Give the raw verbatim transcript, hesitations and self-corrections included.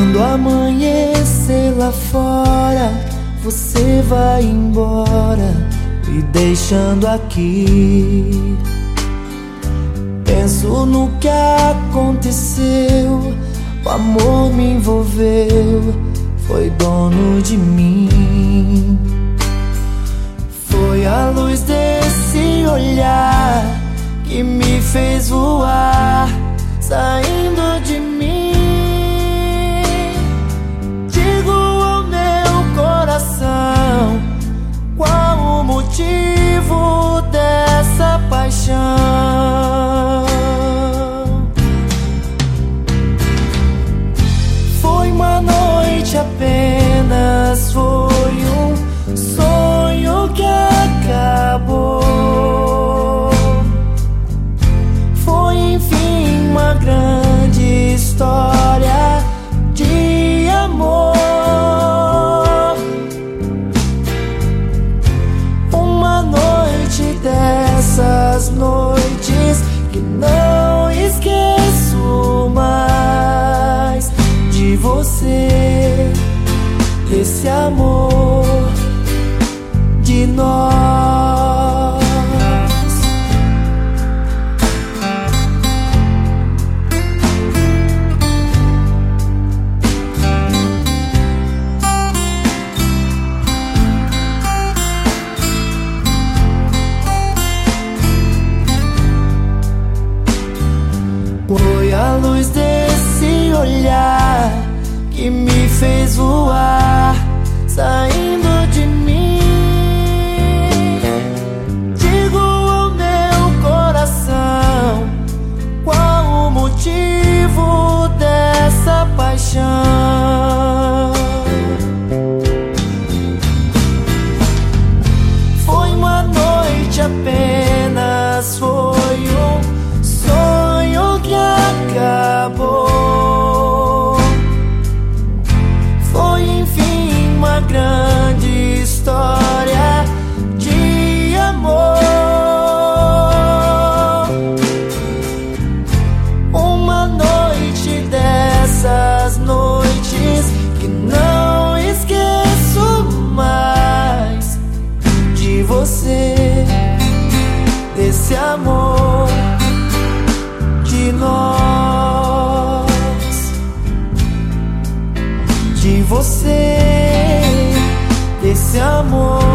Quando amanhecer lá fora, você vai embora, me deixando aqui. Penso no que aconteceu, o amor me envolveu, foi dono de mim. Foi a luz desse olhar que me fez voar, saindo de mim. Digo ao meu coração, qual o motivo dessa paixão? Foi uma noite apenas, foi um sonho que acabou. Foi enfim uma grande história de amor. Uma noite dessas noites que não esqueço mais, de você, desse amor, de nós. Foi a luz desse olhar que me fez voar, saindo de mim. Digo ao meu coração, qual o motivo dessa paixão? Foi uma noite apenas, foi um sonho que acabou. Foi enfim uma grande história de amor. Uma noite dessas noites que não esqueço mais, de você, desse amor, de nós. De você, desse amor.